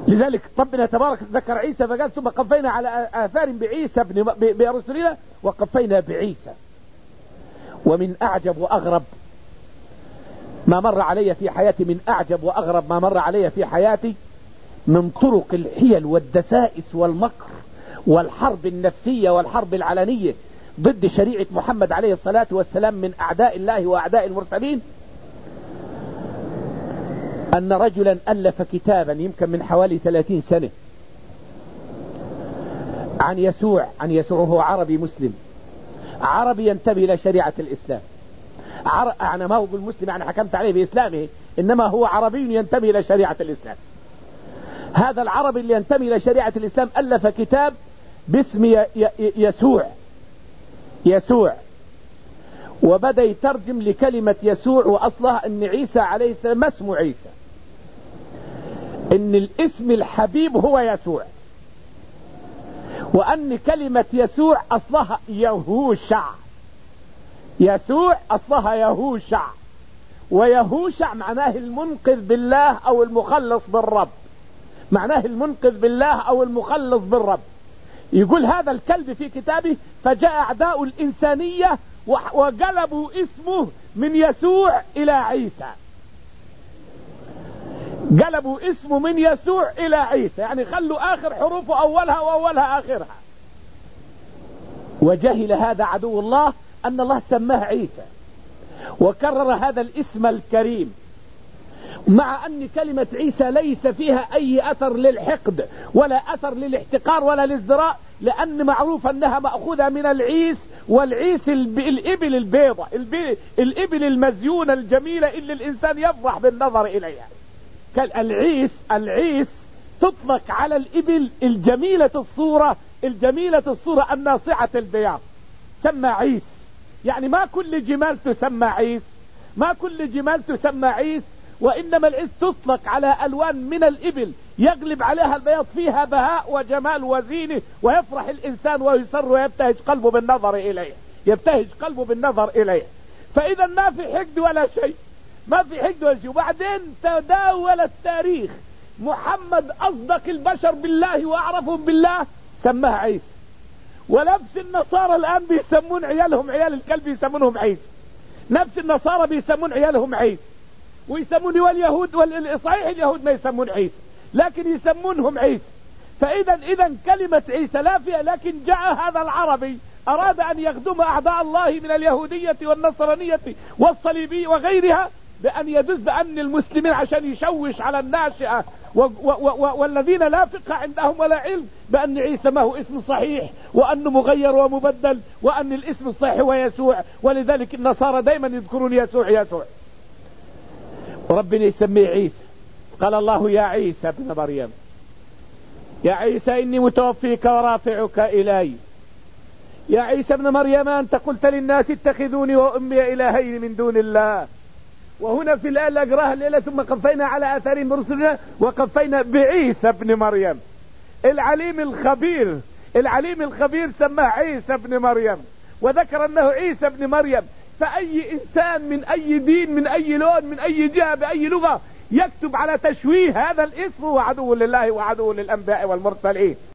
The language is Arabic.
لذلك ربنا تبارك ذكر عيسى فقال ثم قفينا على آثار بعيسى برسولنا وقفينا بعيسى. ومن أعجب وأغرب ما مر علي في حياتي، من أعجب وأغرب ما مر علي في حياتي من طرق الحيل والدسائس والمكر والحرب النفسية والحرب العلنية ضد شريعة محمد عليه الصلاة والسلام من أعداء الله وأعداء المرسلين، أن رجلا ألف كتابا يمكن من حوالي 30 سنة عن يسوع هو عربي مسلم، عربي ينتمي إلى شريعة الإسلام. أنا ما أقول مسلم يعني حكمت عليه بإسلامه، إنما هو عربي ينتمي إلى شريعة الإسلام. هذا العربي اللي ينتمي إلى شريعة الإسلام ألف كتاب باسم يسوع، وبدأ يترجم لكلمة يسوع، وأصلها أن عيسى عليه السلام ما اسمه عيسى، أن الاسم الحبيب هو يسوع، وأن كلمة يسوع أصلها يهوشع. يسوع أصلها يهوشع، ويهوشع معناه المنقذ بالله أو المخلص بالرب، معناه المنقذ بالله أو المخلص بالرب. يقول هذا الكلب في كتابه: فجاء أعداء الإنسانية وقلبوا اسمه من يسوع إلى عيسى، قلبوا اسمه من يسوع إلى عيسى، يعني خلوا آخر حروفه أولها وأولها آخرها. وجهل هذا عدو الله أن الله سماه عيسى، وكرر هذا الاسم الكريم، مع أن كلمة عيسى ليس فيها أي أثر للحقد ولا أثر للاحتقار ولا للازدراء، لأن معروف أنها مأخوذة من العيس، والعيس الإبل البيضة، الإبل المزيونة الجميلة اللي الإنسان يفرح بالنظر إليها. العيس تطلق على الإبل الجميلة الصورة الناصعة البياض، سمى عيس. يعني ما كل جمال تسمى عيس، ما كل جمال تسمى عيس، وإنما العيس تطلق على ألوان من الإبل يغلب عليها البياض، فيها بهاء وجمال وزينة، ويفرح الإنسان ويسر ويبتهج قلبه بالنظر إليه، فإذا ما في حقد ولا شيء، وبعدين تداول التاريخ، محمد أصدق البشر بالله وأعرفهم بالله سماه عيسى، ونفس النصارى الآن بيسمون عيالهم عيال الكلب يسمونهم عيسى، نفس النصارى بيسمون عيالهم عيسى، ويسمون واليهود صحيح اليهود ما يسمون عيسى لكن يسمونهم عيسى. فإذا كلمة عيسى لا فيها، لكن جاء هذا العربي أراد أن يخدم أعداء الله من اليهودية والنصرانية والصليبية وغيرها بأن يدز بأن المسلمين عشان يشوش على الناشئة والذين لا فقه عندهم ولا علم بأن عيسى ما هو اسم صحيح، وأنه مغير ومبدل، وأن الاسم الصحيح هو يسوع، ولذلك النصارى دائما يذكرون يسوع، وربنا يسميه عيسى. قال الله: يا عيسى ابن مريم، يا عيسى إني متوفيك ورافعك إلي. يا عيسى ابن مريم أنت قلت للناس اتخذوني وأمي إلهين من دون الله. وهنا في الآية اللي أقراها الليلة: ثم قفينا على آثارهم برسلنا وقفينا بعيسى ابن مريم. العليم الخبير سماه عيسى ابن مريم، وذكر أنه عيسى ابن مريم. فأي إنسان من أي دين من أي لون من أي جهة بأي لغة يكتب على تشويه هذا الاسم هو عدو لله وعدو للأنبياء والمرسلين.